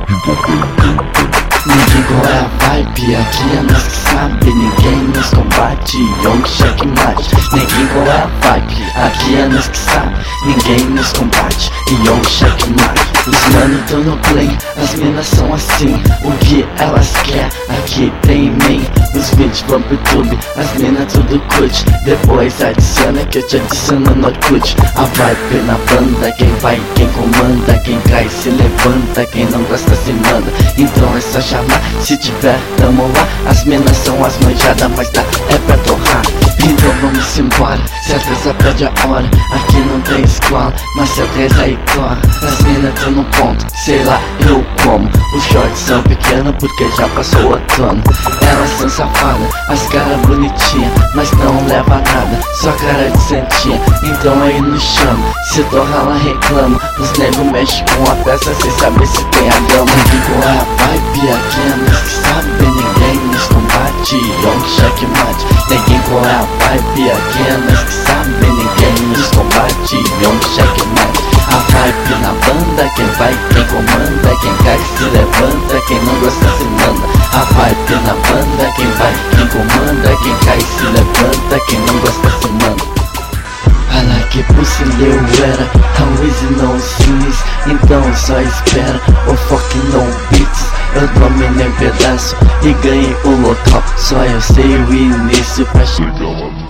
Ninguém qual é a vibe, aqui é nós que sabe. Ninguém nos combate, Young Checkmate. Ninguém qual é a vibe, aqui é nós que sabe. Ninguém nos combate, Young Checkmate. Os mano tão no play, as minas são assim. O que elas quer, aqui tem em mim. Os vídeos vão pro YouTube, as minas tudo curte. Depois adiciona que eu te adiciono no Orkut. A vibe na banda, quem vai, quem comanda. Quem cai se levanta, quem não gosta se manda. Então é só chamar, se tiver tamo lá. As minas são as manjadas, mas dá é pra torrar. Então vamos embora, se atrasa perde a hora. Aqui não tem escola, mas se atrasa aí corre. As minas tão no ponto, sei lá eu como. Os shorts são pequenos porque já passou o outono. Elas são safadas, as caras bonitinhas, mas não leva nada, só cara de santinha. Então aí no chão, se torra ela reclama. Os nego mexem com a peça sem saber se tem a gama. Ninguém com a vibe, aqui é nós que sabe. Ninguém nos combate, Young Checkmate. Ninguém com a vibe, aqui é nós que sabe. Ninguém nos combate, Young Checkmate. A vibe na banda, quem vai, quem comanda. Quem cai se levanta, quem não gosta se manda. A vibe na banda, quem vai, quem comanda. Quem cai se levanta, quem não gosta se manda. I like it pussy eu era, how easy no sinis. Então só espera, o fucking no beats. Eu dominei um pedaço e ganhei o local. Só eu sei o início pra chegar lá.